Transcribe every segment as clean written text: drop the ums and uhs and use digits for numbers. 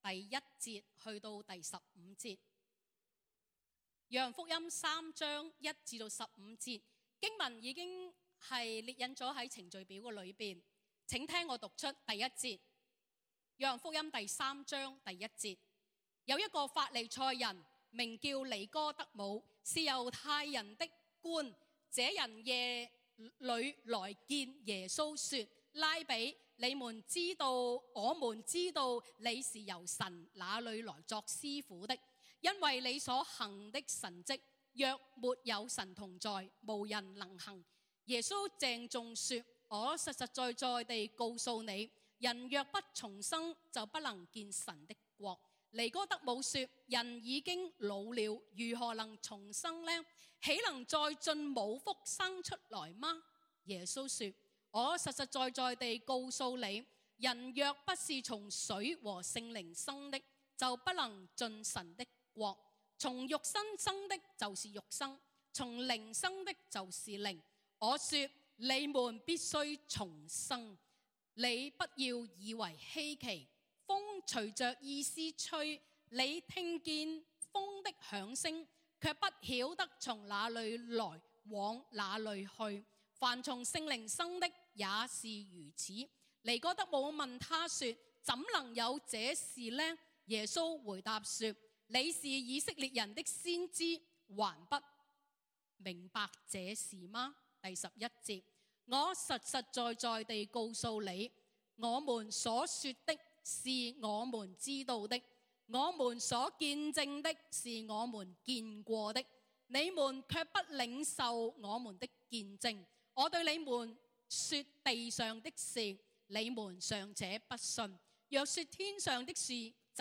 第1節去到第15節。約翰福音3章1至到15節，經文已經係列印咗喺程序表嘅裏邊。請聽我讀出第1節。約翰福音第3章第1節，有一個法利賽人名叫尼哥德姆，是猶太人的官。這人夜裏來見耶穌說：拉比，我們知道你是由神那裏來作師傅的，因為你所行的神蹟，若沒有神同在，無人能行。耶穌鄭重說：我實實在在地告訴你，人若不重生，就不能見神的國。尼哥德姆說：人已經老了，如何能重生呢？豈能再進母腹生出來嗎？耶穌說：我實實在在地告訴你，人若不是從水和聖靈生的，就不能進神的國。從肉身生的就是肉身，從靈生的就是靈。我說你們必須重生。你不要以為稀奇，風隨着意思吹，你聽見風的響聲，卻不曉得從哪裏來，往哪裏去。凡從聖靈生的也是如此。尼哥德姆問他說：怎能有這事呢？耶穌回答說：你是以色列人的先知，還不明白這事嗎？第11節，我實實在在地告訴你，我們所說的是我們知道的，我們所見證的是我們見過的，你們卻不領受我們的見證。我對你們說地上的事，你們尚且不信；若說天上的事，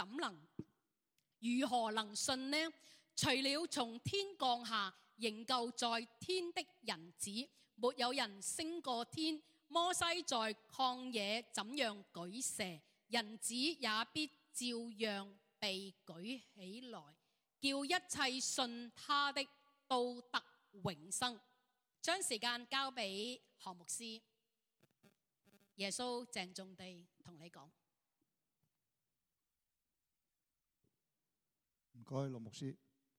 如何能信呢？除了從天降下仍舊在天的人子，沒有人升過天。摩西在曠野怎樣舉蛇，人子也必照樣被舉起來，叫一切信他的都得永生。將時間交俾何牧師。耶穌鄭重地同你講。 唔該，陸牧師。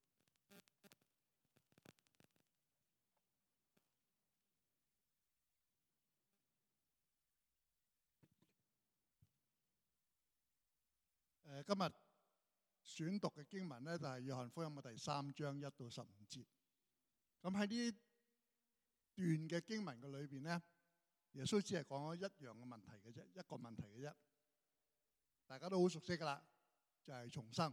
今日選讀嘅經文咧，就係約翰福音嘅第3章1到15節。咁喺呢段嘅經文嘅裏邊咧，耶穌只係講咗一樣嘅問題嘅啫，一個問題嘅啫。大家都好熟悉噶啦，就係重生。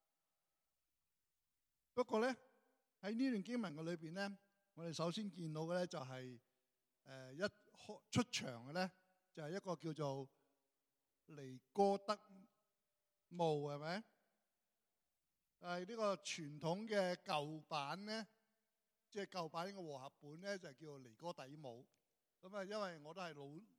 不過咧，喺呢段經文嘅裏邊咧，我哋首先見到嘅咧就係一出場嘅咧，就係一個叫做尼哥德姆，係咪？呢個傳統嘅舊版咧，即係舊版呢個和合本咧，就叫尼哥底母。咁啊，因為我都係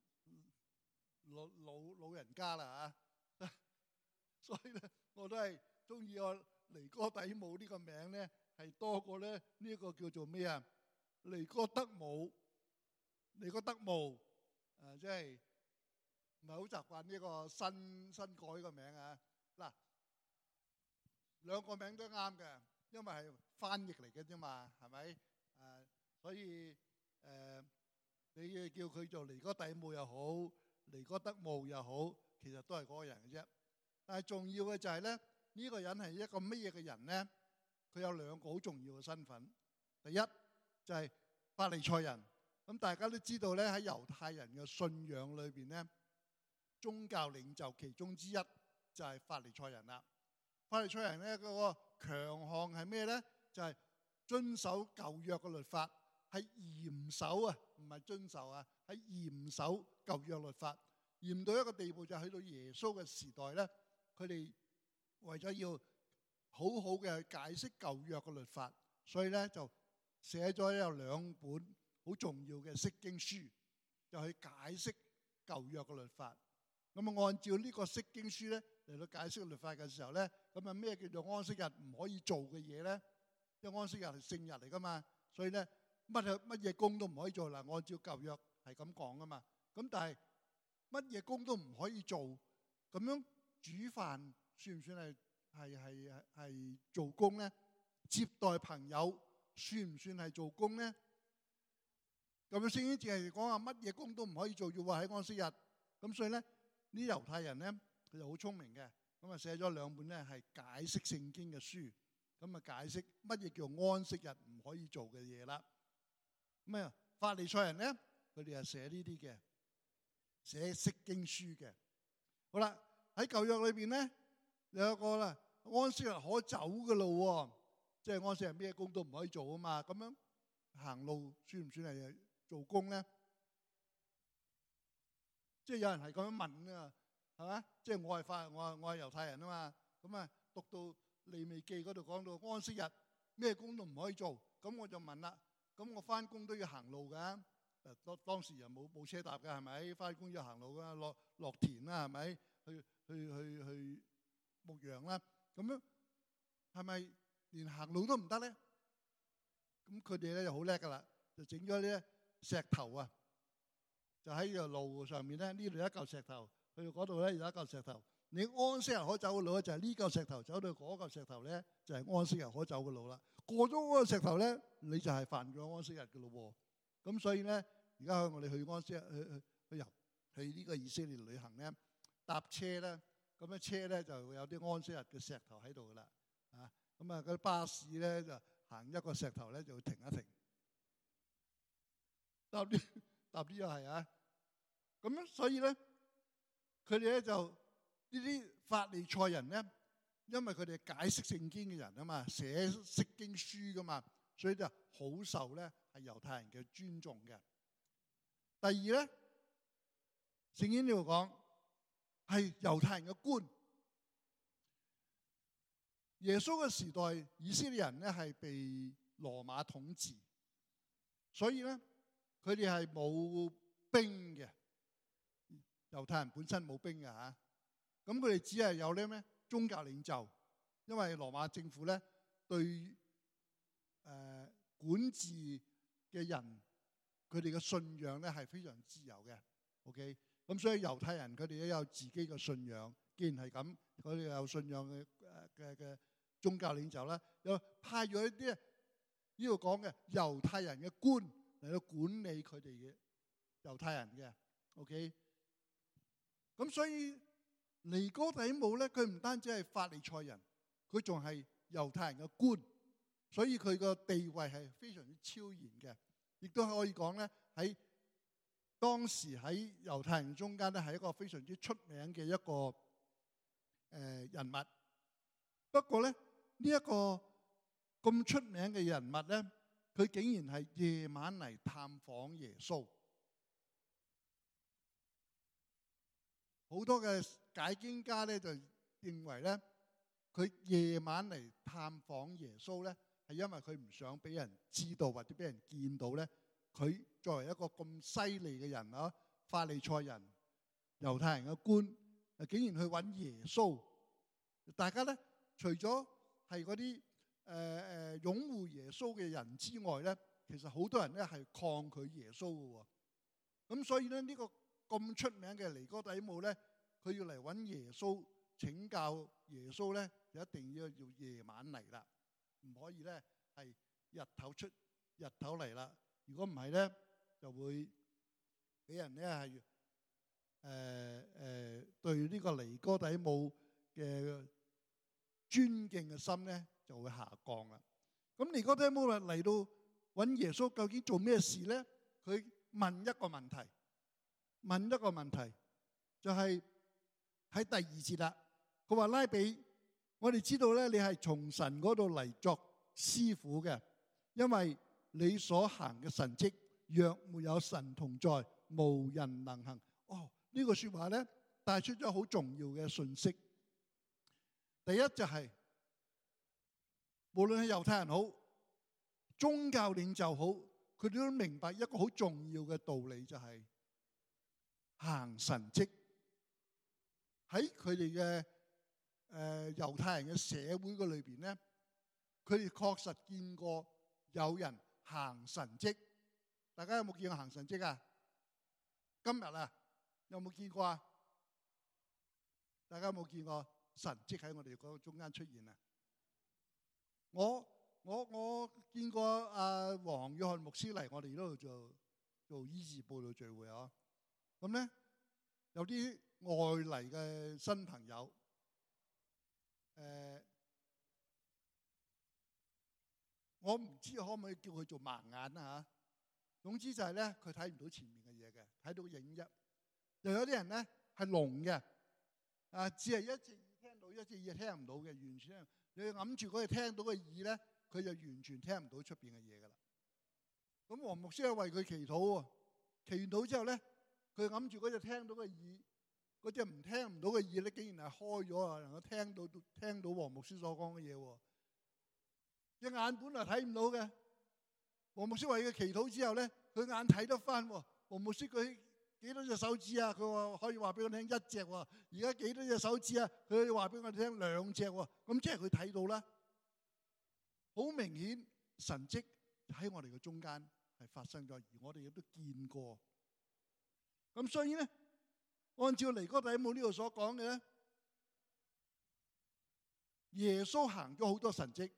老人家啦嚇，所以咧我都係中意個尼哥底母呢個名咧，係多過咧呢一個叫做咩啊？尼哥德姆，尼哥德姆，即係唔係好習慣呢個新改個名啊？嗱，兩個名都啱嘅，因為係翻譯嚟嘅啫嘛，係咪？所以你叫佢做尼哥底母又好，尼哥德姆又好，其實都係嗰個人嘅啫。但係重要嘅就係咧，呢個人係一個乜嘢嘅人咧？佢有兩個好重要嘅身份。第一就係法利賽人。咁大家都知道咧，喺猶太人嘅信仰裏邊咧，宗教領袖其中之一就係法利賽人啦。法利賽人咧，嗰個強項係咩咧？就係遵守舊約嘅律法，係嚴守啊，唔係遵守啊，係嚴守舊約律法。嚴到一個地步，就去到耶穌嘅時代咧，佢哋為咗要好好嘅解釋舊約嘅律法，所以咧就寫咗有2本好重要嘅釋經書，就去解釋舊約嘅律法。咁啊，按照呢個釋經書咧嚟到解釋律法嘅時候咧，咁啊咩叫做安息日唔可以做嘅嘢咧？因為安息日係聖日嚟噶嘛，所以咧乜嘢工都唔可以做。嗱，按照舊約係咁講噶嘛。咁但係乜嘢工都唔可以做，咁樣煮飯算唔算係做工咧？接待朋友算唔算係做工咧？咁樣聖經淨係講話乜嘢工都唔可以做，要話喺安息日。咁所以咧，呢啲猶太人咧，佢就好聰明嘅，咁啊寫咗兩本咧係解釋聖經嘅書，咁啊解釋乜嘢叫安息日唔可以做嘅嘢啦。咁啊法利賽人咧，佢哋係寫呢啲嘅，寫釋經書嘅。好啦，喺舊約裏邊咧有一個啦，安息日可走嘅路，即係安息日咩工都唔可以做啊嘛。咁樣行路算唔算係做工咧？即係有人係咁樣問啊，係嘛？即係我係猶太人啊嘛。咁啊讀到利未記嗰度講到安息日咩工都唔可以做，咁我就問啦。咁我翻工都要行路㗎，當時又冇車搭㗎，係咪？翻工要行路㗎，落田啦，係咪？去牧羊啦，咁樣係咪連行路都唔得咧？咁佢哋咧就好叻㗎啦，就整咗啲石頭啊，就喺條路上面咧，呢度一嚿石頭，去到嗰度咧有一嚿石頭。你安息日可走嘅路咧，就係呢嚿石頭走到嗰嚿石頭咧，就係安息日可走嘅路啦。過咗嗰個石頭咧，你就係犯咗安息日嘅咯。咁所以咧，而家我哋去安息日去呢個以色列旅行咧，搭車咧，咁樣車咧就會有啲安息日嘅石頭喺度噶啦。啊，咁啊嗰啲巴士咧就行一個石頭咧就會停一停。搭啲又係啊。咁樣所以咧，佢哋咧就呢啲法利賽人咧，因為佢哋解釋聖經嘅人啊嘛，寫釋經書噶嘛，所以就好受咧係猶太人嘅尊重嘅。第二咧，聖經呢度講係猶太人嘅官。耶穌嘅時代，以色列人咧係被羅馬統治，所以咧佢哋係冇兵嘅。猶太人本身冇兵嘅嚇，咁佢哋只係有咧咩宗教領袖，因為羅馬政府咧對管治嘅人佢哋嘅信仰咧係非常自由嘅。OK， 咁所以猶太人佢哋都有自己嘅信仰。既然係咁，佢哋有信仰嘅宗教領袖啦，又派咗一啲呢度講嘅猶太人嘅官嚟到管理佢哋嘅猶太人嘅。OK。咁所以尼哥底母咧，佢唔單止係法利賽人，佢仲係猶太人嘅官，所以佢個地位係非常之超然嘅，亦都可以講咧喺當時喺猶太人中間咧係一個非常之出名嘅一個人物。不過咧呢一個咁出名嘅人物咧，佢竟然係夜晚嚟探訪耶穌。好多嘅解經家咧就認為咧，佢夜晚嚟探訪耶穌咧，係因為佢唔想俾人知道或者俾人見到咧，佢作為一個咁犀利嘅人啊，法利賽人、猶太人嘅官，竟然去揾耶穌。大家咧除咗係嗰啲擁護耶穌嘅人之外咧，其實好多人咧係抗拒耶穌嘅喎。咁所以咧呢個咁出名嘅尼哥底母咧，佢要嚟揾耶穌請教耶穌咧，就一定要夜晚嚟啦，唔可以咧係日頭嚟啦。如果唔係咧，就會俾人咧係對呢個尼哥底母嘅尊敬嘅心咧就會下降啦。咁尼哥底母嚟到揾耶穌，究竟做咩事咧？佢問一個問題，就係喺第2節啦。佢話：拉比，我哋知道咧，你係從神嗰度嚟作師傅嘅，因為你所行嘅神蹟，若沒有神同在，無人能行。呢個說話咧帶出咗好重要嘅信息。第一就係，無論係猶太人好，宗教領袖好，佢哋都明白一個好重要嘅道理，就係行神蹟。喺佢哋嘅猶太人嘅社會嘅裏邊咧，佢哋確實見過有人行神蹟。大家有冇見過行神蹟啊？今日啊，有冇見過啊？大家有冇見過神蹟喺我哋嗰中間出現啊！我見過阿黃約翰牧師嚟我哋呢度做醫治佈道聚會啊！咁咧有啲外嚟嘅新朋友，我唔知可唔可以叫佢做盲眼啊嚇。總之就係咧，佢睇唔到前面嘅嘢嘅，睇到影啫。又有啲人咧係聾嘅，只係一隻耳聽到，一隻耳聽唔到嘅，完全你揞住嗰隻聽到嘅耳咧，佢就完全聽唔到出邊嘅嘢噶啦。咁黃牧師係為佢祈禱喎，祈完禱之後咧，佢揞住嗰隻聽到嘅耳，嗰隻唔聽唔到嘅耳咧，竟然係開咗啊，能夠聽到黃牧師所講嘅嘢喎。隻眼本來睇唔到嘅，黃牧師為佢祈禱之後咧，佢眼睇得翻喎。黃牧師佢幾多隻手指啊？佢話可以話俾我聽一隻喎。而家幾多隻手指啊？佢話俾我哋聽兩隻喎。咁即係佢睇到啦。好明顯神蹟喺我哋嘅中間係發生咗，而我哋亦都見過。咁所以咧，按照尼哥底母呢度所講嘅咧，耶穌行咗好多神蹟。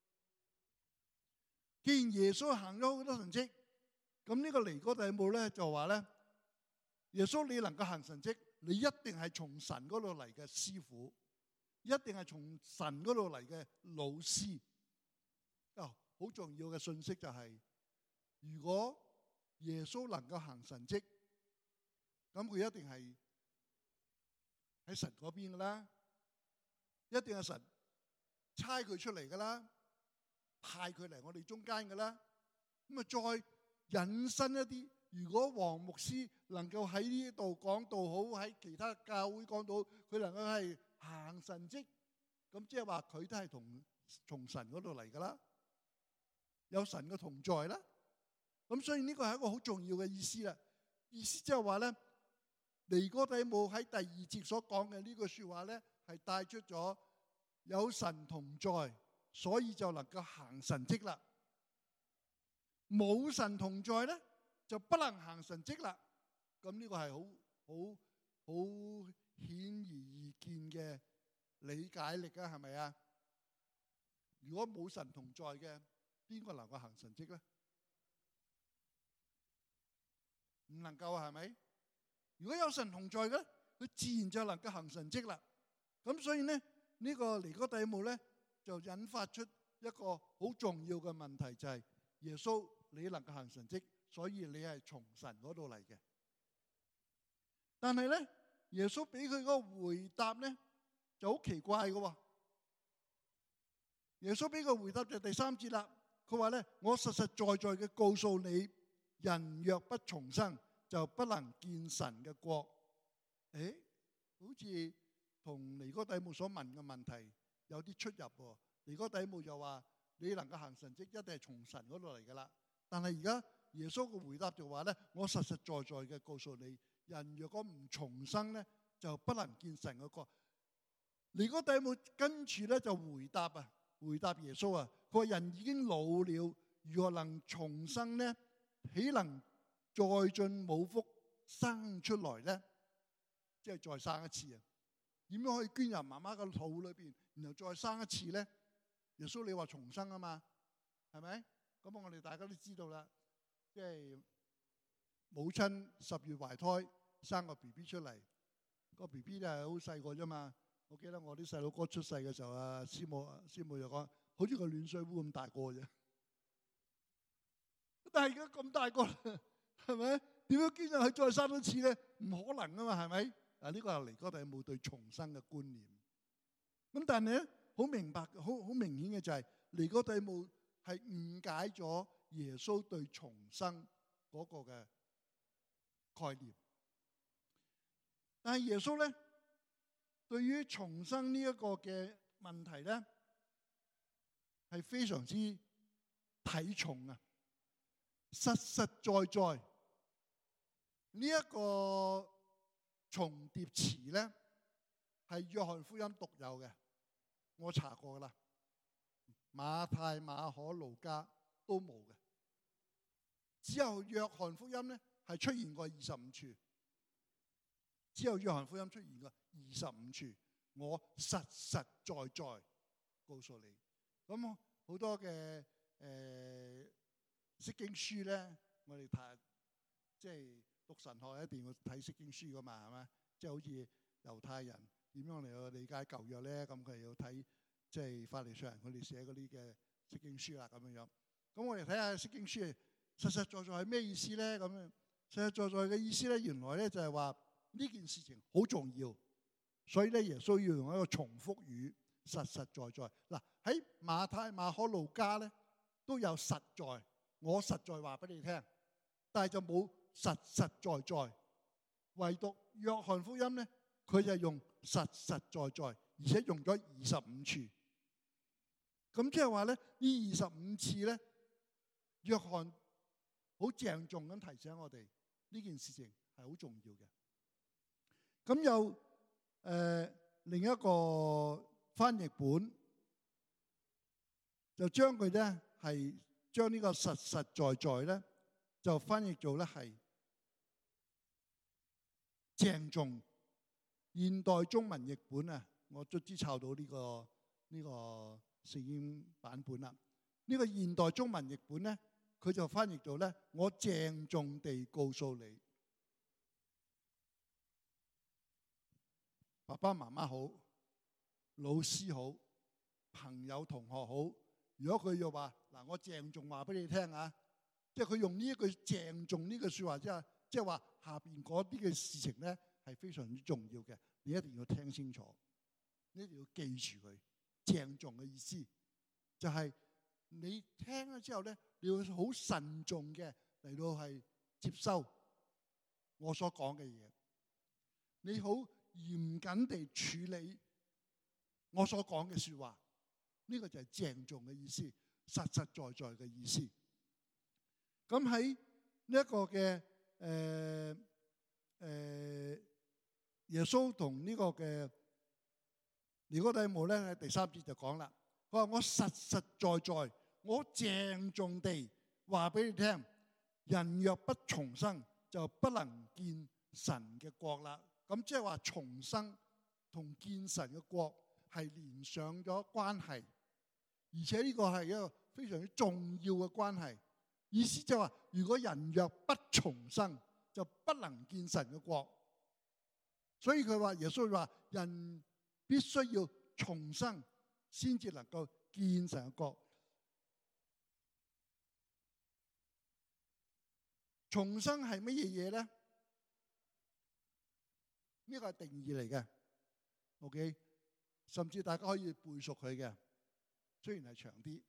既然耶穌行咗好多神蹟，咁呢個尼哥底母咧就話咧，耶穌你能夠行神蹟，你一定係從神嗰度嚟嘅師傅，一定係從神嗰度嚟嘅老師。好重要嘅信息就係，如果耶穌能夠行神蹟，咁佢一定係喺神嗰邊噶啦，一定係神差佢出嚟噶啦，派佢嚟我哋中間噶啦。咁啊再引申一啲，如果黃牧師能夠喺呢度講道好，喺其他教會講到佢能夠係行神蹟，咁即係話佢都係從神嗰度嚟噶啦，有神嘅同在啦。咁所以呢個係一個好重要嘅意思啦。意思即係話咧，尼哥底母喺第二節所講嘅呢句說話咧，係帶出咗有神同在，所以就能夠行神蹟啦。冇神同在咧，就不能行神蹟啦。咁呢個係好顯而易見嘅理解力啊，係咪啊？如果冇神同在嘅，邊個能夠行神蹟咧？唔能夠啊，係咪？如果有神同在嘅，佢自然就能夠行神蹟啦。咁所以咧，呢個尼哥底母咧就引發出一個好重要嘅問題，就係耶穌你能夠行神蹟，所以你係從神嗰度嚟嘅。但係咧，耶穌俾佢嗰個回答咧就好奇怪嘅喎。耶穌俾個回答就第3節啦。佢話咧：我實實在在嘅告訴你，人若不重生，就不能見神嘅國。好似同尼哥底母所問嘅問題有啲出入喎。尼哥底母就話：你能夠行神蹟，一定係從神嗰度嚟噶啦。但係而家耶穌嘅回答就話咧：我實實在在嘅告訴你，人若果唔重生咧，就不能見神嘅國。尼哥底母跟住咧就回答耶穌啊，佢話人已經老了，如何能重生呢？豈能再進母腹生出來呢？即係再生一次啊！點樣可以捐入媽媽個肚裏邊，然後再生一次呢？耶穌你話重生啊嘛，係咪？咁我哋大家都知道啦，即係母親10月懷胎生個 BB 出嚟，個 BB 咧係好細個啫嘛。我記得我啲細佬哥出世嘅時候啊，師母就講，好似個暖水壺咁大個啫。但係而家咁大個啦，係咪？點樣捐入去再生多次咧？唔可能啊嘛，係咪？呢個係尼哥底母對重生嘅觀念。咁但係咧，好明顯嘅就係尼哥底母係誤解咗耶穌對重生嗰個嘅概念。但係耶穌咧，對於重生呢一個嘅問題咧，係非常之睇重啊！實實在在呢一個重疊詞咧，係約翰福音獨有嘅，我查過啦，馬太、馬可、路加都冇嘅，只有約翰福音咧係出現過25處，只有約翰福音出現過25處， 我實實在在告訴你。咁好多嘅釋經書咧，我哋睇即係讀神學一定要睇釋經書噶嘛，係嘛？即係好似猶太人點樣嚟去理解舊約咧，咁佢要睇即係法利賽人佢哋寫嗰啲嘅釋經書啦，咁樣樣。咁我哋睇下釋經書實實在在係咩意思咧？咁樣實實在在嘅意思咧，原來咧就係話呢件事情好重要，所以咧耶穌要用一個重複語，實實在在。嗱，喺馬太、馬可、路加咧都有實在，我實在話俾你聽，但係就冇實實在在。唯獨約翰福音咧，佢就用實實在在，而且用咗25處。咁即係話咧，呢25次咧，約翰好鄭重咁提醒我哋呢件事情係好重要嘅。咁有另一個翻譯本就將佢咧係將呢個實實在在咧就翻譯做咧係鄭重。現代中文譯本啊，我卒之抄到呢個聖經版本啦。呢個現代中文譯本咧，佢就翻譯做咧，我鄭重地告訴你，爸爸媽媽好，老師好，朋友同學好。如果佢又話嗱，我鄭重話俾你聽啊，即係佢用呢一句鄭重呢句説話，即係話下邊嗰啲嘅事情咧係非常之重要嘅，你一定要聽清楚，你一定要記住佢。鄭重嘅意思就係你聽咗之後咧，你要好慎重嘅嚟到係接收我所講嘅嘢，你好嚴謹地處理我所講嘅説話，呢個就係鄭重嘅意思，實實在在嘅意思。咁喺呢一個嘅耶穌同呢個嘅尼哥底母咧喺第3節就講啦，佢話我實實在在，我鄭重地話俾你聽，人若不重生，就不能見神嘅國啦。咁即係話重生同見神嘅國係連上咗關係，而且呢個係一個非常之重要嘅關係。意思就係話，如果人若不重生，就不能見神嘅國。所以佢話耶穌話，人必須要重生，先至能夠見神嘅國。重生係乜嘢嘢咧？呢個係定義嚟嘅 ，OK， 甚至大家可以背熟佢嘅，雖然係長啲。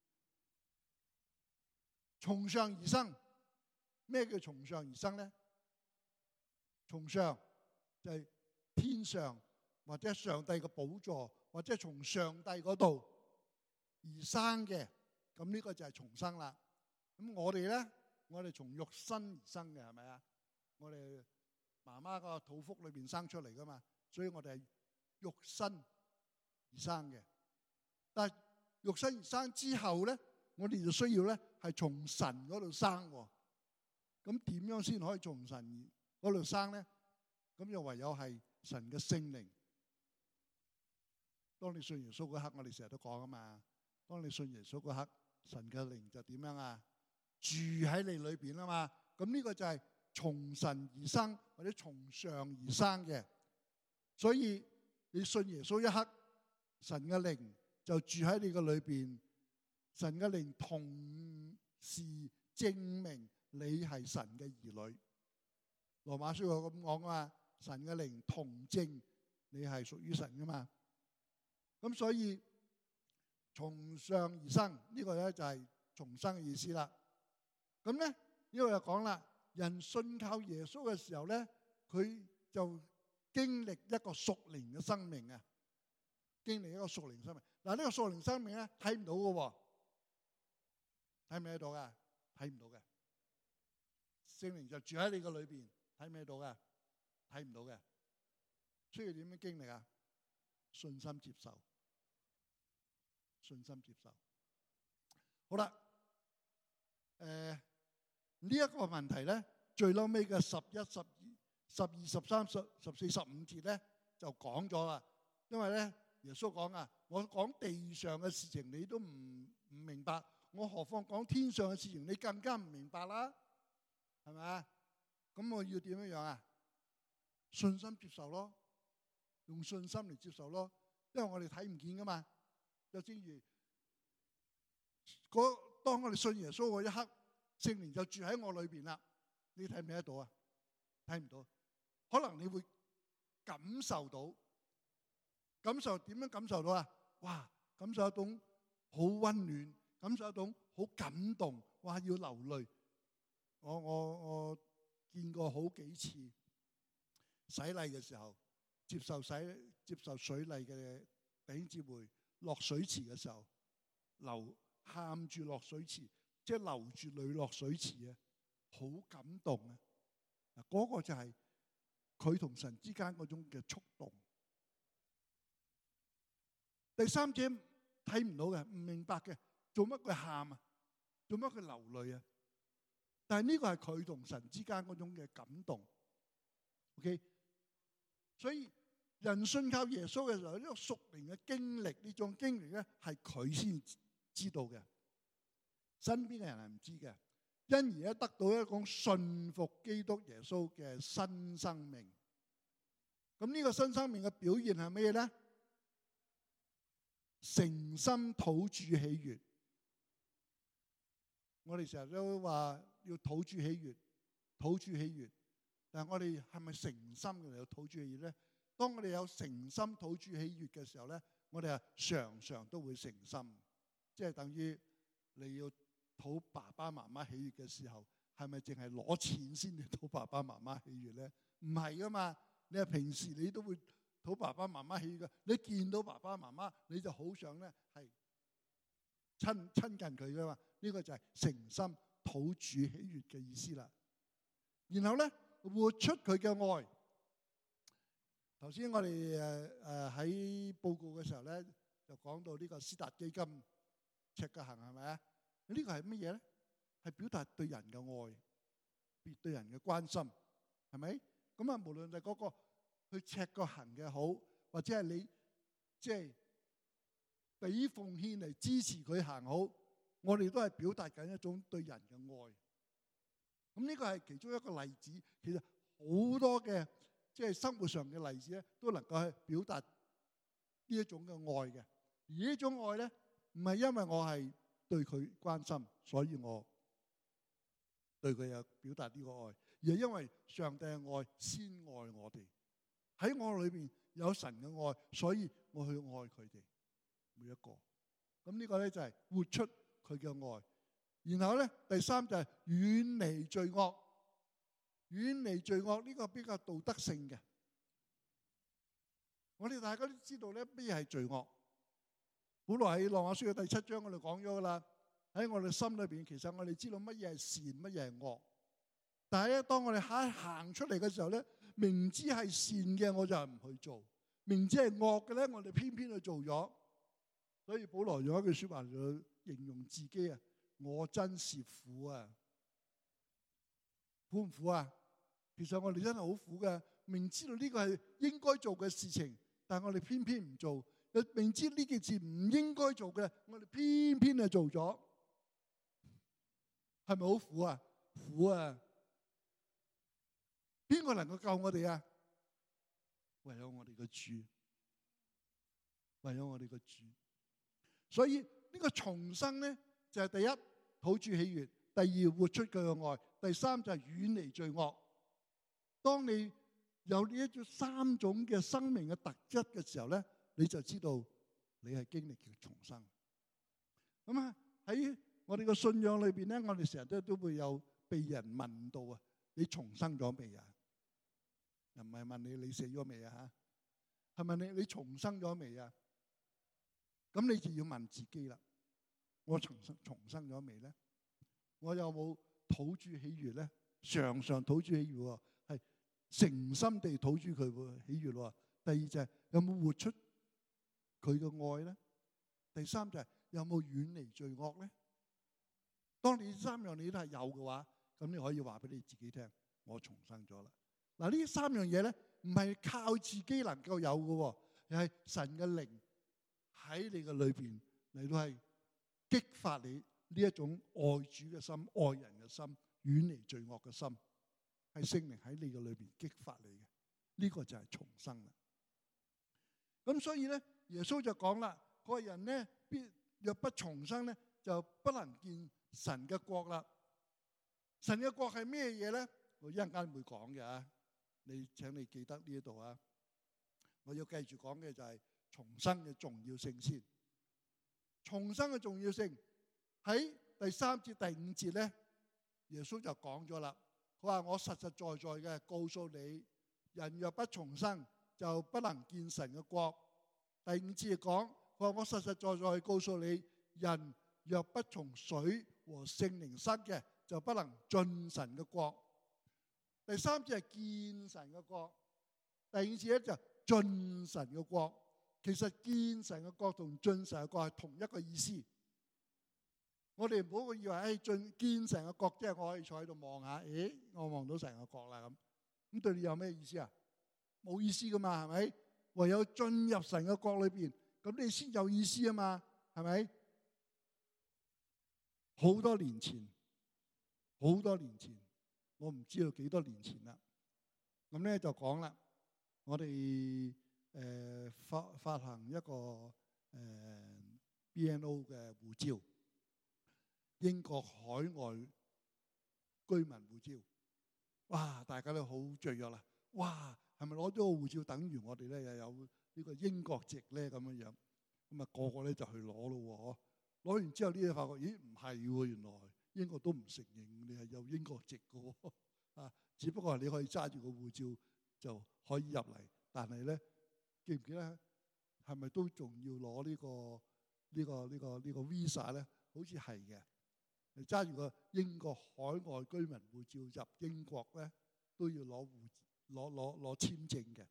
從上而生，咩叫從上而生咧？從上就係天上或者上帝嘅寶座，或者從上帝嗰度而生嘅，咁呢個就係重生啦。咁我哋咧，我哋從肉身而生嘅，係咪啊？我哋媽媽個肚腹裏邊生出嚟噶嘛，所以我哋係肉身而生嘅。但係肉身而生之後咧，我哋就需要咧係從神嗰度生。咁點樣先可以從神嗰度生咧？咁就唯有係神嘅聖靈。當你信耶穌嗰刻，我哋成日都講啊嘛。當你信耶穌嗰刻，神嘅靈就點樣啊？住喺你裏邊啊嘛。咁呢個就係從神而生或者從上而生嘅。所以你信耶穌一刻，神嘅靈就住喺你嘅裏邊。神嘅靈同時證明你係神嘅兒女。羅馬書有咁講啊嘛，神嘅靈同證你係屬於神噶嘛。咁所以從上而生呢個咧就係重生嘅意思啦。咁咧呢個就講啦，人信靠耶穌嘅時候咧，佢就經歷一個屬靈嘅生命啊，經歷一個屬靈生命。嗱，呢個屬靈生命咧睇唔到嘅喎。睇唔睇到噶？睇唔到嘅。聖靈就住喺你個裏邊，睇唔睇到噶？睇唔到嘅。需要點樣經歷啊？信心接受，信心接受。好啦，呢一個問題咧，最嬲尾嘅11、12、13、14、15節咧就講咗啦。 因為咧耶穌講啊，我講地上嘅事情你都唔明白，我何況講天上嘅事情你更加唔明白啦，係咪啊？咁我要點樣啊？信心接受咯，用信心嚟接受咯，因為我哋睇唔見噶嘛。就正如當我哋信耶穌嗰一刻，聖靈就住喺我裏邊啦。你睇唔睇得到啊？睇唔到，可能你會感受到，點樣感受到啊？哇！感受一種好溫暖，感受一種好感動，哇！要流淚。我見過好幾次洗禮嘅時候，接受水禮嘅弟兄姊妹落水池嘅時候，喊住落水池，即係流住淚落水池啊，好感動啊！嗱，嗰個就係佢同神之間嗰種嘅觸動。第三者睇唔到嘅，唔明白嘅，做乜佢喊啊？做乜佢流淚啊？但係呢個係佢同神之間嗰種嘅感動。OK， 所以人信靠耶穌嘅時候，呢個屬靈嘅經歷，呢種經歷咧係佢先知道嘅，身邊嘅人係唔知嘅。因而咧得到一種信服基督耶穌嘅新生命。咁呢個新生命嘅表現係咩咧？誠心討主喜悅。我哋成日都話要討主喜悅，討主喜悅。但係我哋係咪誠心嚟到討主喜悅咧？當我哋有誠心討主喜悅嘅時候咧，我哋係常都會誠心，即係等於你要討爸爸媽媽喜悅嘅時候，係咪淨係攞錢先至討爸爸媽媽喜悅咧？唔係噶嘛，你係平時你都會討爸爸媽媽喜悅噶。你見到爸爸媽媽，你就好想咧係親近佢噶嘛。呢個就係誠心討主喜悅嘅意思啦。然後咧活出佢嘅愛。頭先我哋喺報告嘅時候咧，就講到呢個施達基金赤腳行係咪啊？呢個係乜嘢咧？係表達對人嘅愛，對人嘅關心，係咪？咁啊，無論係嗰個去赤腳行嘅好，或者係你即係俾奉獻嚟支持佢行好，我哋都係表達緊一種對人嘅愛。咁呢個係其中一個例子。其實好多嘅即係生活上嘅例子咧，都能夠去表達呢一種嘅愛嘅。而呢種愛咧，唔係因為我係對佢關心，所以我對佢有表達呢個愛，而係因為上帝嘅愛先愛我哋。喺我裏邊有神嘅愛，所以我去愛佢哋每一個。咁呢個咧就係活出佢嘅愛。然後咧第三就係遠離罪惡。遠離罪惡呢個比較道德性嘅。我哋大家都知道咧咩係罪惡。本來喺羅馬書嘅第7章我哋講咗噶啦。喺我哋心裏邊，其實我哋知道乜嘢係善，乜嘢係惡。但係咧，當我哋行出嚟嘅時候咧，明知係善嘅我就唔去做，明知係惡嘅咧，我哋偏偏去做咗。所以保羅用一句說話嚟形容自己啊，我真是苦啊！苦唔苦啊？其實我哋真係好苦嘅，明知道呢個係應該做嘅事情，但係我哋偏偏唔做。明知呢件事唔應該做嘅，我哋偏偏去做咗，係咪好苦啊？苦啊！邊個能夠救我哋啊？唯有我哋嘅主，唯有我哋嘅主。所以呢個重生咧，就係第一討主喜悅，第二活出佢嘅愛，第三就係遠離罪惡。當你有呢一三種嘅生命嘅特質嘅時候咧，你就知道你係經歷嘅重生。咁啊喺我哋嘅信仰裏邊咧，我哋成日都會有被人問到啊，你重生咗未啊？又唔係問你死咗未啊？嚇，係問你重生咗未啊？咁你就要問自己啦，我重生咗未咧？我有冇討主喜悅咧？常討主喜悅喎，係誠心地討主佢喜悅喎。第二就係有冇活出佢嘅愛咧？第三就係有冇遠離罪惡咧？當你三樣你都係有嘅話，咁你可以話俾你自己聽，我重生咗啦。嗱，呢三樣嘢咧，唔係靠自己能夠有嘅， 又係神嘅靈喺你嘅裏邊嚟到係激發你呢一種愛主嘅心、愛人嘅心、遠離罪惡嘅心，係聖靈喺你嘅裏邊激發你嘅。呢個就係重生啦。咁所以咧，耶穌就講啦，個人咧若不重生咧，就不能見神嘅國啦。神嘅國係咩嘢咧？我一陣間會講嘅，請你記得呢一度啊。我要繼續講嘅就係重生嘅重要性先。重生嘅重要性喺第3節、第5節咧，耶穌就講咗啦。佢話：我實實在在嘅告訴你，人若不重生，就不能見神嘅國。第5節講，佢話：我實實在在告訴你，人若不從水和聖靈生嘅，就不能進神嘅國。第3節係見神嘅國，第5節咧就進神嘅國。其實見神嘅國同進神嘅國係同一個意思。我哋唔好以為見神嘅國即係我可以坐喺度望下，我望到神嘅國啦咁對你有咩意思啊？冇意思噶嘛，係咪？唯有進入神嘅國裏邊，咁你先有意思啊嘛，係咪？好多年前，我唔知道幾多年前啦。咁咧就講啦，我哋發行一個BNO 嘅護照，英國海外居民護照。哇！大家都好雀躍啦。哇！係咪攞咗個護照等於我哋咧又有呢個英國籍咧咁樣樣？咁啊個個咧就去攞咯。攞完之後呢，就發覺咦唔係喎，原來英國都唔承認你係有英國籍嘅喎。只不過你可以揸住個護照就可以入嚟，但係咧記唔記得係咪都仲要攞呢個 visa 咧？好似係嘅。你揸住個英國海外居民護照入英國咧，都要攞簽證嘅。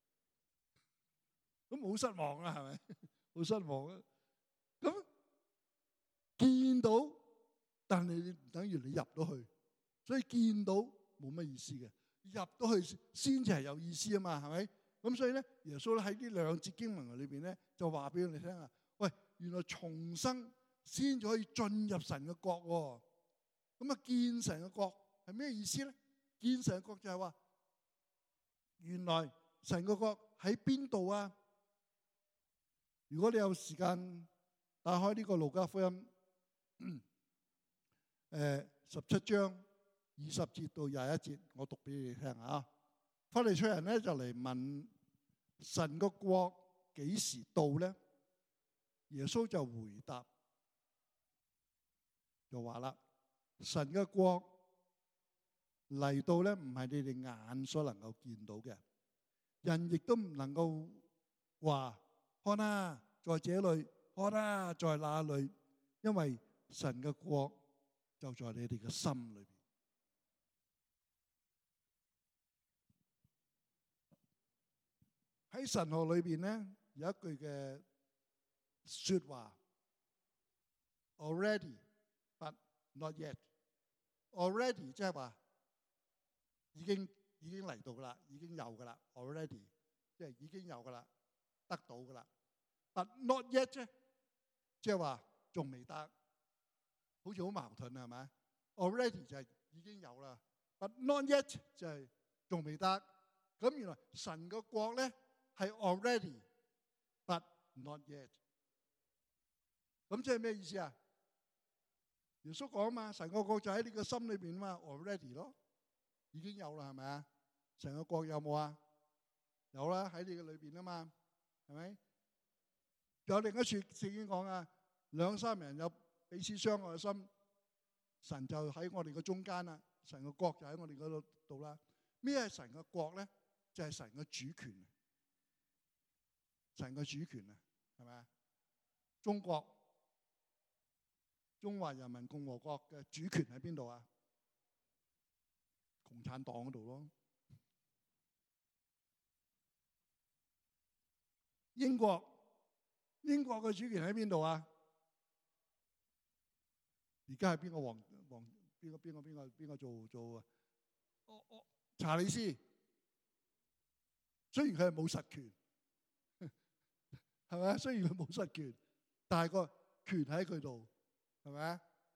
咁好失望啊，係咪？好失望啊！咁見到，但係你唔等於你入到去，所以見到冇乜意思嘅。入到去先至係有意思啊嘛，係咪？咁所以咧，耶穌咧喺呢兩節經文裏邊咧，就話俾你聽啊，喂，原來重生先至可以進入神嘅國喎。咁啊，見神嘅國係咩意思咧？見神嘅國就係話，原來神嘅國喺邊度啊？如果你有時間打開呢個路加福音17章20節到21節，我讀俾你聽啊。法利賽人咧就嚟問神個國幾時到咧？耶穌就回答，就話啦：神嘅國嚟到咧，唔係你哋眼所能夠見到嘅，人亦都唔能夠話看啊，在這裏，看啊，在那裏，因為神嘅國就在你哋嘅心裏邊。喺神學裏邊咧，有一句嘅說話 ，already but not yet。already 即係話已經嚟到噶啦，已經有噶啦 ，already 即係已經有噶啦，得到噶啦。but not yet 啫，即係話仲未得，好似好矛盾係咪 ？already 就係已經有啦 ，but not yet 就係仲未得。咁原來神個國咧係 already but not yet。咁即係咩意思啊？耶穌講嘛，神個國就喺你個心裏邊嘛 ，already 咯，已經有啦，係咪啊？神個國有冇啊？有啦，喺你嘅裏邊啊嘛，係咪？有另一處聖經講啊，兩三人有彼此相愛嘅心，神就喺我哋嘅中間啦，神個國就喺我哋嗰度啦。咩係神個國咧？就係神嘅主權，神嘅主權啊，係咪啊？中華人民共和國嘅主權喺邊度啊？共產黨嗰度咯。英國嘅主權喺邊度啊？而家係邊個做啊？查理斯。雖然佢係冇實權， 係咪？雖然佢冇實權，但係個權喺佢度，係咪？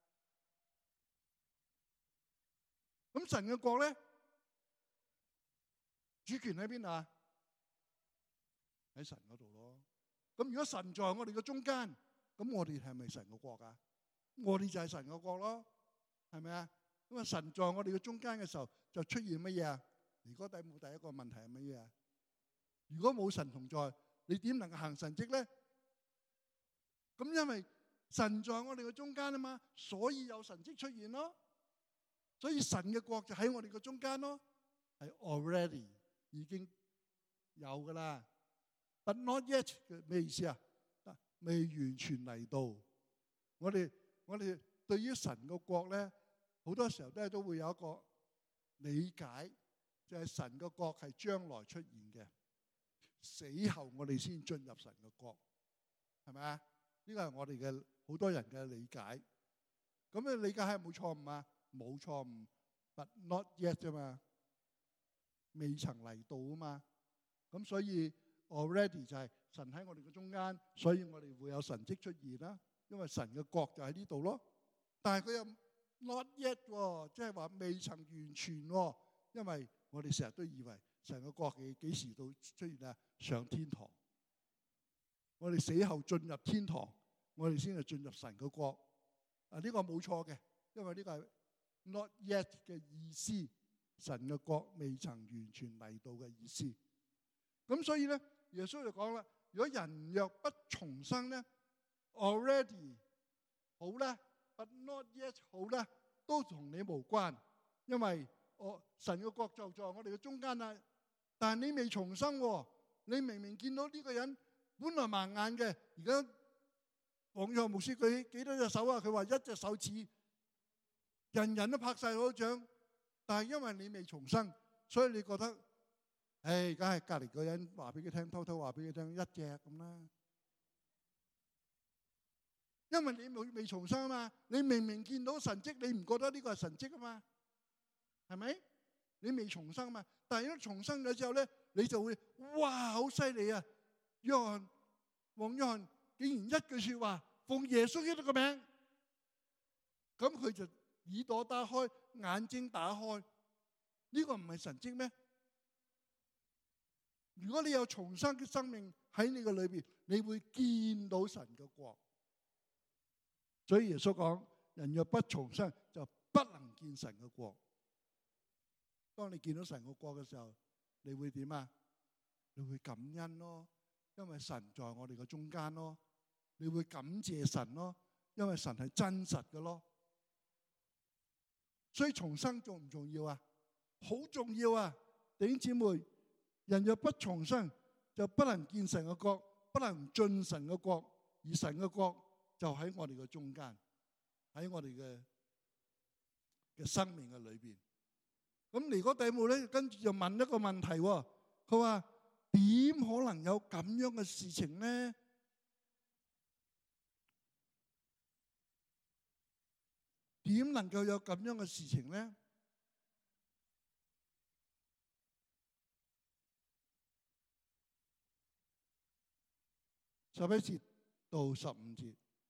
咁神嘅國咧，主權喺邊啊？喺神嗰度咯。咁如果神在我哋嘅中間，咁我哋係咪神嘅國啊？我哋就係神嘅國咯，係咪啊？咁啊，神在我哋嘅中間嘅時候，就出現乜嘢啊？尼哥底母第一個問題係乜嘢啊？如果冇神同在，你點能夠行神蹟咧？咁因為神在我哋嘅中間啊嘛，所以有神蹟出現咯。所以神嘅國就喺我哋嘅中間咯，係 already 已經有噶啦。But not yet 嘅咩意思啊？未完全嚟到。我哋對於神嘅國咧，好多時候都會有一個理解，就係神嘅國係將來出現嘅，死後我哋先進入神嘅國，係咪啊？呢個係我哋嘅好多人嘅理解。咁嘅理解係冇錯誤啊？冇錯誤 ，but not yet 啫嘛，未曾嚟到啊嘛。咁所以 already 就係神喺我哋嘅中間，所以我哋會有神蹟出現啦。因為神嘅國就喺呢度咯。但係佢又 not yet 喎，即係話未曾完全喎。因為我哋成日都以為神嘅國幾時到出現啊？上天堂，我哋死後進入天堂，我哋先係進入神嘅國。啊，呢個冇錯嘅，因為呢個係 not yet 嘅意思，神嘅國未曾完全嚟到嘅意思。咁所以咧，耶穌就講啦：如果人若不重生咧 ，already 好啦 ，but not yet 好啦，都同你無關，因為神嘅國就在我哋嘅中間啦。但係你未重生喎，你明明見到呢個人本來盲眼嘅，而家黃約牧師舉幾多隻手啊？佢話一隻手指，人人都拍晒手掌，但係因為你未重生，所以你覺得，梗係隔離嗰人話俾佢聽，偷偷話俾佢聽一隻咁啦。因為你未重生啊嘛，你明明見到神蹟，你唔覺得呢個係神蹟啊嘛？係咪？你未重生嘛？但係如果重生咗之後咧，你就會哇好犀利啊！黃約翰竟然一句說話，奉耶穌基督個名，咁佢就耳朵打開，眼睛打開，呢個唔係神蹟咩？如果你有重生嘅生命喺你嘅裏邊，你會見到神嘅國。所以耶穌講：人若不重生，就不能見神嘅國。當你見到神嘅國嘅時候，你會點啊？你會感恩咯，因為神在我哋嘅中間咯。你會感謝神咯，因為神係真實嘅咯。所以重生重唔重要啊？好重要啊！弟兄姊妹，人若不重生，就不能見神嘅國，不能進神嘅國，而神嘅國就喺我哋嘅中間，喺我哋嘅生命嘅裏邊。咁尼哥底母咧，跟住就問一個問題喎，佢話點可能有咁樣嘅事情咧？點能夠有咁樣嘅事情咧？11節到15節，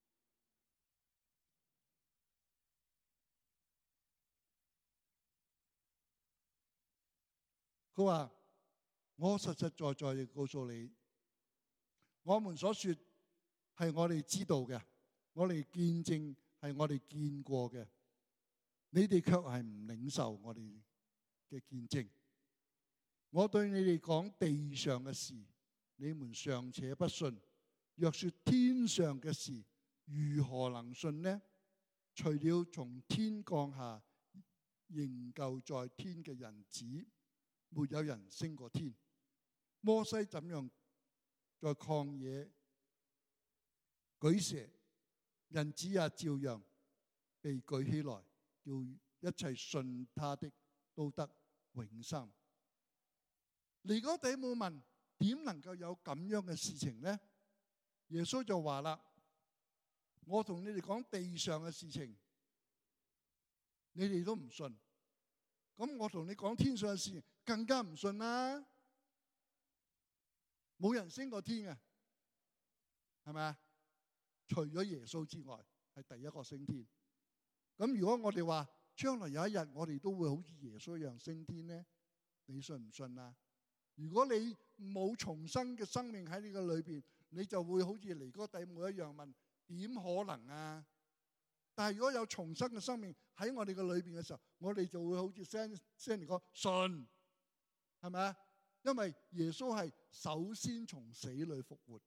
佢話：我實實在在地告訴你，我們所說係我哋知道嘅，我哋見證係我哋見過嘅，你哋卻係唔領受我哋嘅見證。我對你哋講地上嘅事，你們尚且不信，若說天上嘅事，如何能信呢？除了從天降下仍舊在天嘅人子，沒有人升過天。摩西怎樣在曠野舉蛇，人子也照樣被舉起來，叫一切信他的都得永生。尼哥底母問：點能夠有咁樣嘅事情呢？耶穌就話啦：我同你哋講地上嘅事情，你哋都唔信，咁我同你講天上嘅事情，更加唔信啦。冇人升過天啊！ 係咪啊？除咗耶穌之外，係第一個升天。咁如果我哋話將來有一日我哋都會好似耶穌一樣升天呢？你信唔信啊？如果你冇重生嘅生命喺你嘅裏邊，你就會好似尼哥底母一樣問：點可能啊？但係如果有重生嘅生命喺我哋嘅裏邊嘅時候，我哋就會好似Sandy講信，係咪啊？因為耶穌係首先從死裏復活。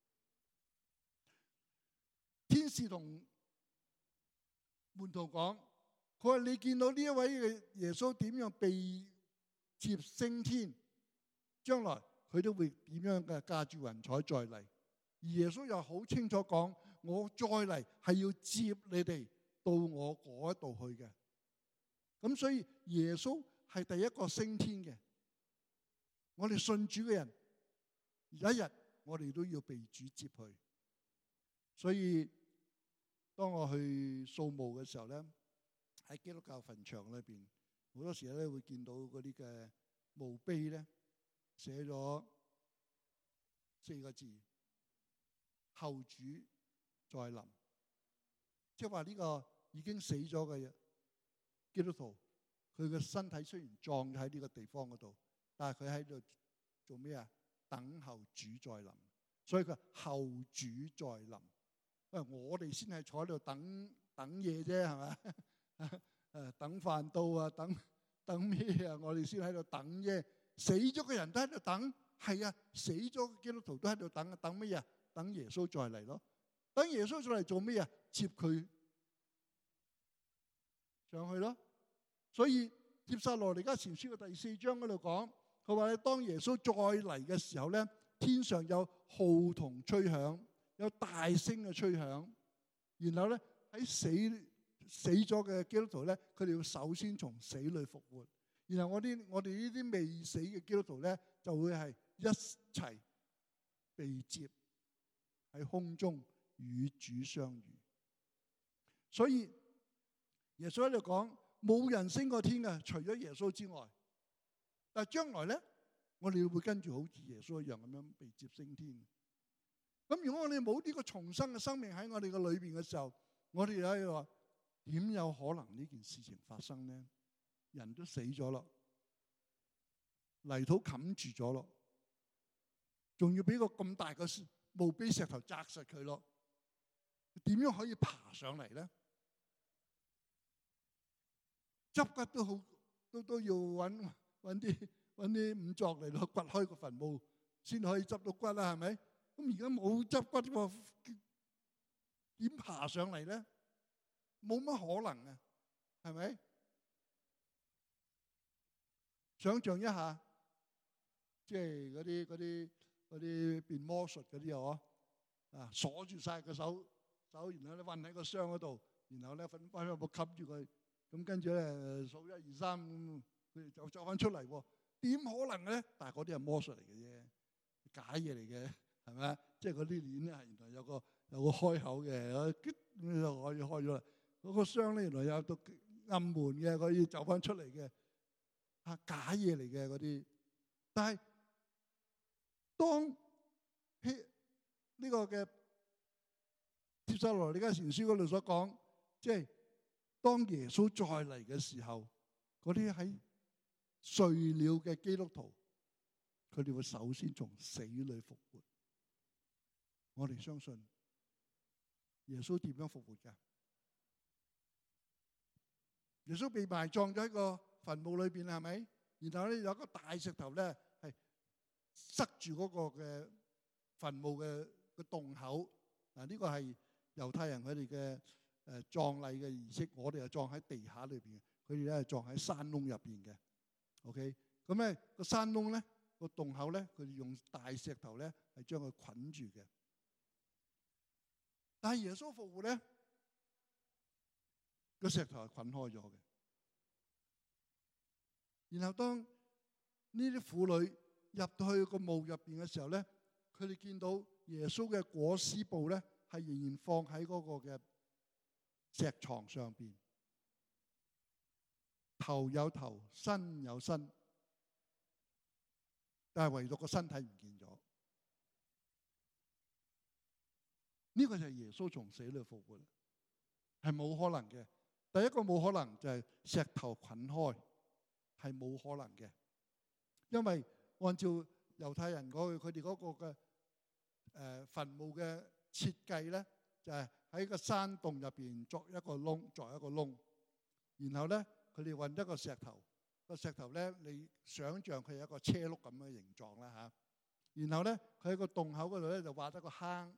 天使同門徒講，佢話你見到呢一位嘅耶穌點樣被接升天，將來佢都會點樣嘅駕住雲彩再嚟。而耶穌又好清楚講，我再嚟係要接你哋到我嗰度去嘅。咁所以耶穌係第一個升天嘅。我哋信主嘅人，有一日我哋都要被主接去。所以當我去掃墓嘅時候咧，喺基督教墳場裏邊，好多時咧會見到嗰啲嘅墓碑咧，寫咗4個字：後主再臨。即係話呢個已經死咗嘅基督徒，佢嘅身體雖然葬喺呢個地方嗰度，但係佢喺度做咩啊？等候主再臨。所以佢後主再臨。我哋先係坐喺度等嘢啫，係咪？等飯到啊，等咩啊？我哋先喺度等啫。死咗嘅人都喺度等，係啊，死咗嘅基督徒都喺度等，等咩啊？等耶穌再嚟咯。等耶穌再嚟做咩啊？接佢上去咯。所以帖撒羅尼迦前書嘅第4章嗰度講，佢話咧，當耶穌再嚟嘅時候咧，天上有號筒吹響，有大聲嘅吹響，然後咧喺死咗嘅基督徒咧，佢哋要首先從死裏復活，然後我哋呢啲未死嘅基督徒咧，就會係一齊被接喺空中與主相遇。所以耶穌喺度講，冇人升過天嘅，除咗耶穌之外。但係將來咧，我哋會跟住好似耶穌一樣咁樣被接升天。咁如果我哋冇呢個重生嘅生命喺我哋嘅裏邊嘅時候，我哋喺度話，點有可能呢件事情發生呢？人都死咗咯，泥土冚住咗咯，仲要俾個咁大嘅墓碑石頭砸實佢咯，點樣可以爬上嚟咧？執骨都好，都要揾啲五臟嚟到掘開個墳墓，先可以執到骨啦，係咪？咁而家冇執骨喎，點爬上嚟咧？冇乜可能啊，係咪？想象一下，即係嗰啲變魔術嗰啲啊，鎖住晒個手，然後咧韞喺個箱嗰度，然後咧翻翻個冚住佢，咁跟住咧數1、2、3，佢哋就走翻出嚟喎。點可能咧？但係嗰啲係魔術嚟嘅啫，假嘢嚟嘅，係咪啊？即係嗰啲鏈咧，原來有個開口嘅，咁就可以開咗啦。嗰個箱咧，原來有道暗門嘅，可以走翻出嚟嘅，假嘢嚟嘅嗰啲。但係當呢個嘅帖撒羅尼迦前書嗰度所講，即係當耶穌再嚟嘅時候，嗰啲喺睡了嘅基督徒，佢哋會首先從死裏復活。我哋相信耶穌點樣復活㗎？耶穌被埋葬咗喺個墳墓裏邊，係咪？然後咧有個大石頭咧係塞住嗰個嘅墳墓嘅洞口。嗱，呢個係猶太人佢哋嘅葬禮嘅儀式。我哋係葬喺地下裏邊，佢哋咧係葬喺山窿入邊嘅。OK， 咁咧個山窿咧個洞口咧，佢哋用大石頭咧係將佢捆住嘅。但係耶穌復活咧，個石頭係捆開咗嘅。然後當呢啲婦女入到去個墓入邊嘅時候咧，佢哋見到耶穌嘅裹屍布咧係仍然放喺嗰個嘅石床上邊，頭有頭，身有身，但係唯獨個身體唔見咗。 呢個就係耶穌從死裏復活，係冇可能嘅。第一個冇可能就係石頭滾開，係冇可能嘅，因為按照猶太人佢哋嗰個嘅墳墓嘅設計咧，就係喺個山洞入邊作一個窿，然後咧佢哋揾一個石頭，個石頭咧你想像佢係一個車轆咁嘅形狀啦嚇，然後咧佢喺個洞口嗰度咧就挖咗個坑，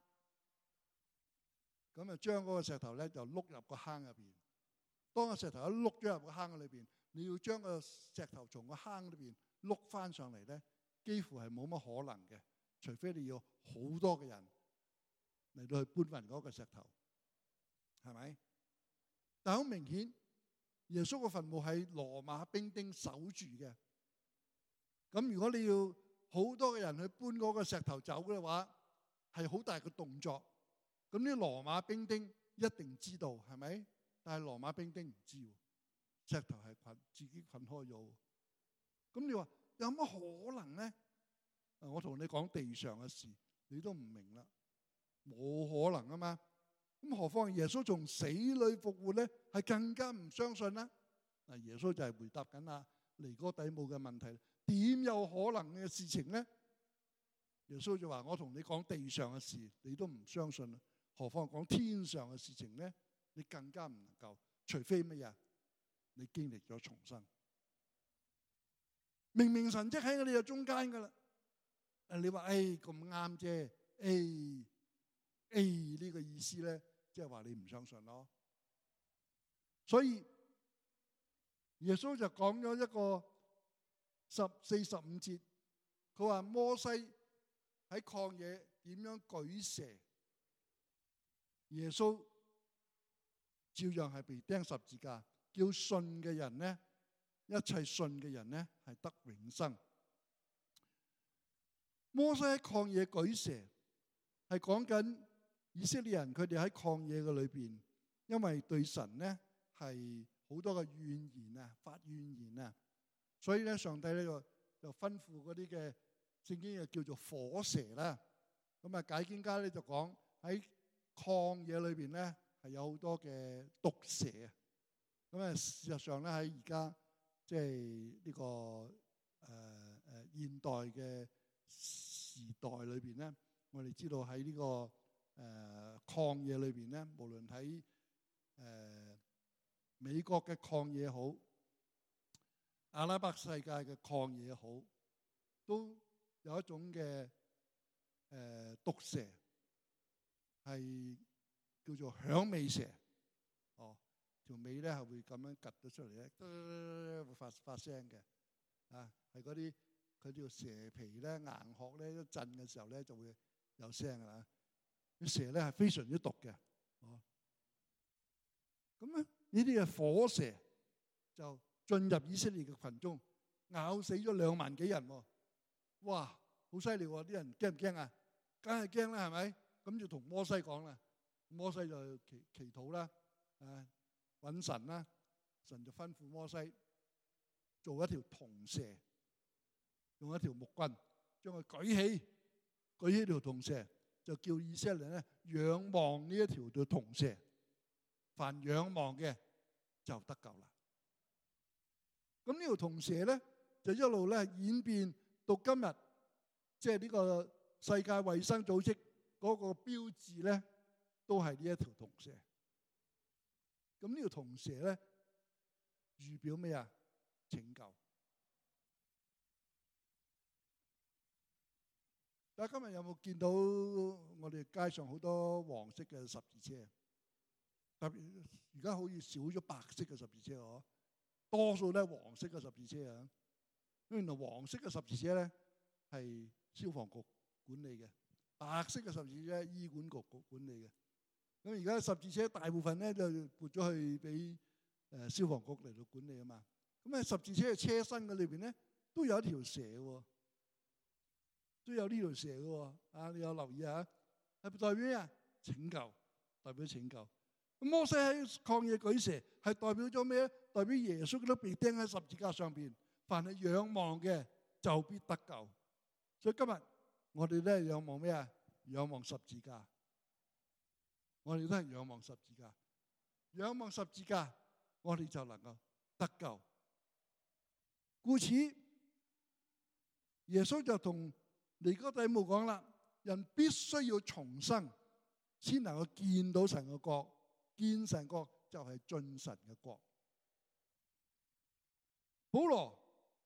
咁啊將嗰個石頭咧就碌入個坑入邊。當個石頭一碌咗入個坑裏邊，你要將個石頭從個坑裏邊碌翻上嚟咧，幾乎係冇乜可能嘅，除非你要好多嘅人嚟到去搬運嗰個石頭，係咪？但係好明顯，耶穌嘅墳墓係羅馬兵丁守住嘅。咁如果你要好多嘅人去搬嗰個石頭走嘅話，係好大嘅動作。咁啲羅馬兵丁一定知道，係咪？但係羅馬兵丁唔知，石頭係自己滾開咗。咁你話有乜可能咧？我同你講地上嘅事，你都唔明啦，冇可能啊嘛。咁何況耶穌從死裏復活咧，係更加唔相信啦。嗱，耶穌就係回答緊啊尼哥底母嘅問題，點有可能嘅事情咧？耶穌就話：我同你講地上嘅事，你都唔相信，何況講天上嘅事情咧？你更加唔能夠，除非乜嘢？你經歷咗重生，明明神蹟喺我哋嘅中間噶啦。你話咁啱啫？呢個意思咧，即係話你唔相信咯。所以耶穌就講咗一個45節，佢話摩西喺曠野點樣舉蛇，耶穌照樣係被釘十字架，叫信嘅人呢，一切信嘅人呢係得永生。摩西喺曠野舉蛇，係講緊以色列人佢哋喺曠野嘅裏邊，因為對神呢係好多嘅怨言啊，發怨言啊，所以咧上帝咧就吩咐嗰啲嘅聖經又叫做火蛇啦。咁啊解經家咧就講喺曠野裏邊咧係有好多嘅毒蛇啊。咁啊事實上咧喺而家即係呢個現代嘅時代裏邊咧，我哋知道喺呢個曠野裏邊咧，無論喺美國嘅曠野好，阿拉伯世界嘅曠野好，都有一種嘅毒蛇，係叫做響尾蛇。條尾咧係會咁樣趌咗出嚟咧，會發聲嘅。係嗰啲佢條蛇皮咧硬殼咧一震嘅時候咧就會有聲㗎啦。啲蛇咧係非常之毒嘅。咁咧呢啲嘅火蛇就進入以色列嘅群中，咬死咗2萬幾人。哇，好犀利喎！啲人驚唔驚啊？梗係驚啦，係咪？咁就同摩西講啦，摩西就祈禱啦，揾神啦，神就吩咐摩西做一條銅蛇，用一條木棍將佢舉起條銅蛇，就叫以色列人咧仰望呢一條嘅銅蛇，凡仰望嘅就得救啦。咁呢條銅蛇咧就一路咧演變到今日，即係呢個世界衛生組織嗰個標誌咧，都係呢一條銅蛇。咁呢條銅蛇咧預表咩啊？拯救。大家今日有冇見到我哋街上好多黃色嘅十字車？特別而家好似少咗白色嘅十字車嗬，多數都係黃色嘅十字車啊。咁原來黃色嘅十字車咧係消防局管理嘅，白色嘅十字車醫管局管理嘅。咁而家十字車大部分咧就撥咗去俾消防局嚟到管理啊嘛。咁喺十字車嘅車身嘅裏邊咧都有一條蛇喎，都有呢條蛇嘅喎。你有留意下？係代表咩啊？拯救，代表拯救。咁摩西喺曠野舉蛇係代表咗咩？代表耶穌都被釘喺十字架上邊，凡係仰望嘅就必得救。所以今日我哋咧仰望咩啊？仰望十字架。 我哋都係仰望十字架，仰望十字架，我哋就能夠得救。故此，耶穌就同尼哥底母講啦：人必須要重生，先能夠見到神嘅國。見神國就係進神嘅國。保羅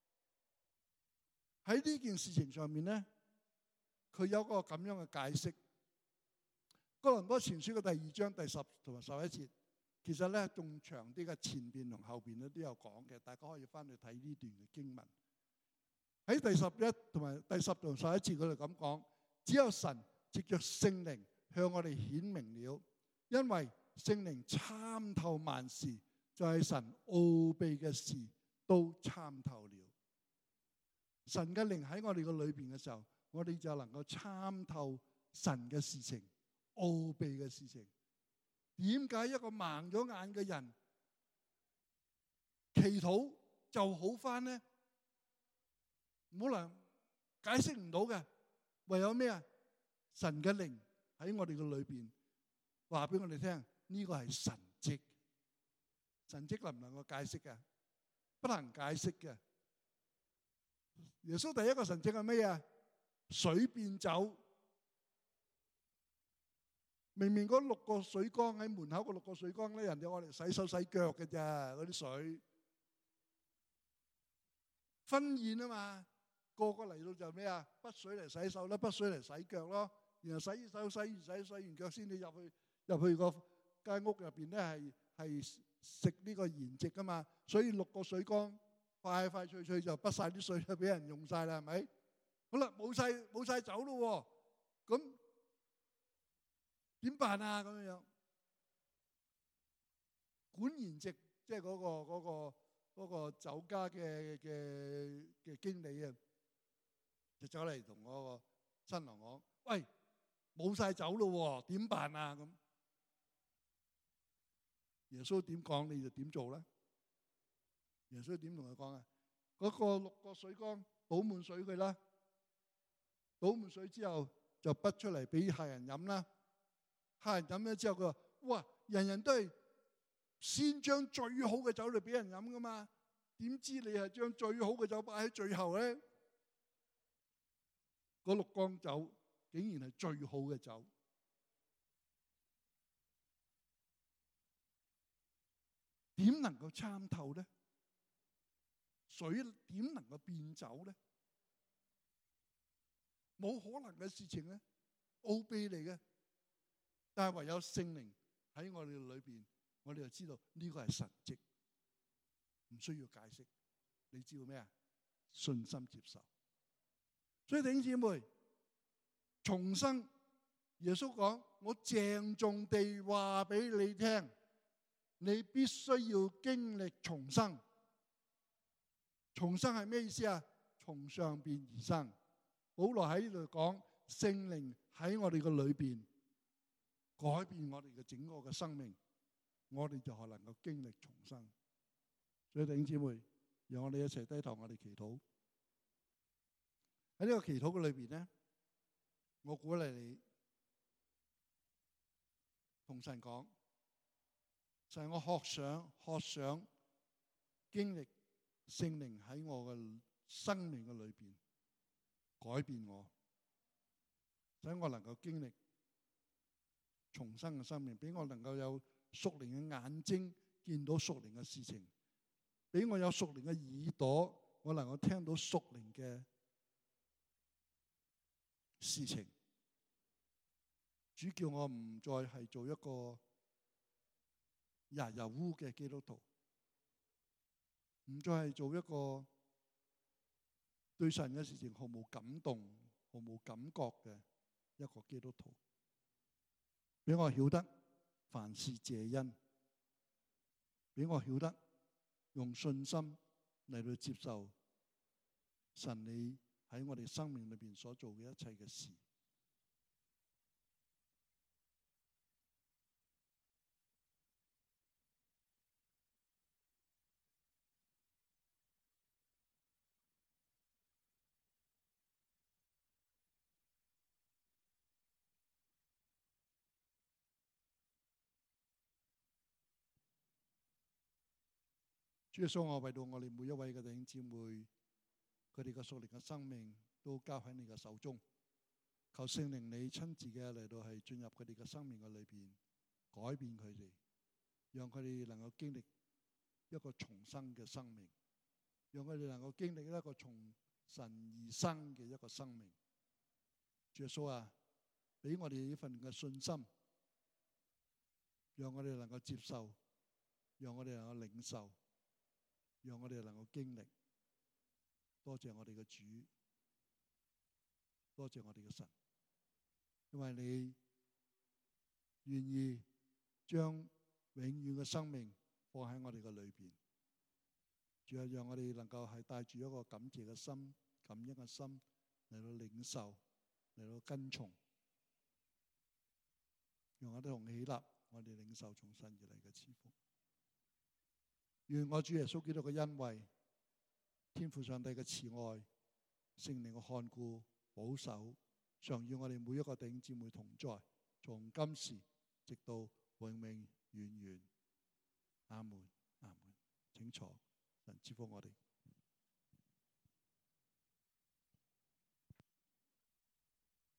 喺呢件事情上面咧，佢有個咁樣嘅解釋。哥林多前書嘅第2章第10同埋11節，其實咧仲長啲嘅，前邊同後邊咧都有講嘅，大家可以翻去睇呢段嘅經文。喺第11同埋第10同11節佢哋咁講：只有神藉着聖靈向我哋顯明了，因為聖靈參透萬事，就係神奧秘嘅事都參透了。神嘅靈喺我哋嘅裏邊嘅時候，我哋就能夠參透神嘅事情、奧秘嘅事情。點解一個盲咗眼嘅人祈禱就好翻呢？冇能解釋唔到嘅，唯有咩啊？神嘅靈喺我哋嘅裏邊話俾我哋聽。呢個係神蹟，神蹟能唔能夠解釋嘅？不能解釋嘅。耶穌第一個神蹟係咩啊？水變酒。明明嗰6個水缸喺門口嗰6個水缸咧，人哋攞嚟洗手洗腳嘅咋，嗰啲水婚宴啊嘛，個個嚟到就咩啊？筆水嚟洗手啦，筆水嚟洗腳咯，然後洗手洗完腳先至入去個間屋入邊咧係食呢個筵席噶嘛，所以6個水缸快脆就筆晒啲水，就俾人用晒啦，係咪？好啦，冇晒酒咯，咁點辦啊？咁樣管筵席即係嗰個酒家嘅經理啊，就走嚟同嗰個新郎講：喂，冇晒酒咯，點辦啊？咁耶穌點講你就點做啦。耶穌點同佢講啊？嗰個6個水缸倒滿水佢啦，倒滿水之後就滗出嚟俾客人飲啦。客人飲咗之後佢話：哇，人人都係先將最好嘅酒嚟俾人飲噶嘛，點知你係將最好嘅酒擺喺最後咧？嗰6缸酒竟然係最好嘅酒。點能夠參透呢？水點能夠變酒呢？冇可能嘅事情呢，奧秘嚟嘅。但係唯有聖靈喺我哋裏邊，我哋就知道呢個係神蹟，唔需要解釋。你知道咩啊？信心接受。所以弟兄姊妹，重生，耶穌講：我鄭重地話俾你聽。你必須要經歷重生。重生係咩意思啊？從上邊而生。保羅喺呢度講，聖靈喺我哋嘅裏邊改變我哋嘅整個嘅生命，我哋就係能夠經歷重生。所以弟兄姊妹，讓我哋一齊低頭，我哋祈禱。喺呢個祈禱嘅裏邊咧，我鼓勵你同神講。就係我渴想經歷聖靈喺我嘅生命嘅裏邊改變我，使我能夠經歷重生嘅生命，俾我能夠有屬靈嘅眼睛見到屬靈嘅事情，俾我有屬靈嘅耳朵，我能夠聽到屬靈嘅事情。主叫我唔再係做一個日烏嘅基督徒，唔再係做一個對神嘅事情毫無感動、毫無感覺嘅一個基督徒，俾我曉得凡事謝恩，俾我曉得用信心嚟到接受神你喺我哋生命裏邊所做嘅一切嘅事。 主耶穌，我為到我哋每一位嘅弟兄姊妹，佢哋嘅屬靈嘅生命都交喺你嘅手中。求聖靈你親自嘅嚟到係進入佢哋嘅生命嘅裏邊，改變佢哋，讓佢哋能夠經歷一個重生嘅生命，讓佢哋能夠經歷一個從神而生嘅一個生命。主耶穌啊，俾我哋呢份嘅信心，讓我哋能夠接受，讓我哋能夠領受，讓我哋能夠經歷。多謝我哋嘅主，多謝我哋嘅神，因為你願意將永遠嘅生命放喺我哋嘅裏邊。主啊，讓我哋能夠係帶住一個感謝嘅心、感恩嘅心嚟到領受，嚟到跟從，讓我哋同起立，我哋領受從神而嚟嘅賜福。願我主耶穌基督嘅恩惠、天父上帝嘅慈愛、聖靈嘅看顧、保守，常與我哋每一個弟兄姊妹同在，從今時直到永永遠遠。阿門，阿門。請坐，神賜福我哋。